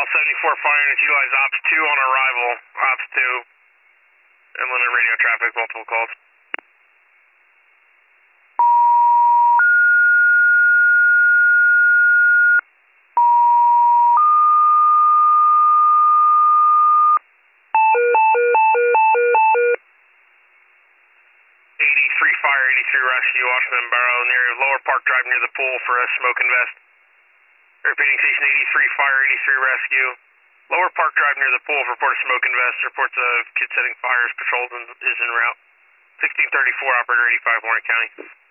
All 74 fire units utilize Ops 2 on arrival. Ops 2. Inland and radio traffic, multiple calls. Fire 83 rescue, Washington Barrow near Lower Park Drive near the pool for a smoke and vest. Repeating station 83 fire 83 rescue. Lower Park Drive near the pool for report of smoke and vest. Reports of kid setting fires, patrols is en route. 1634 operator 85 Warren County.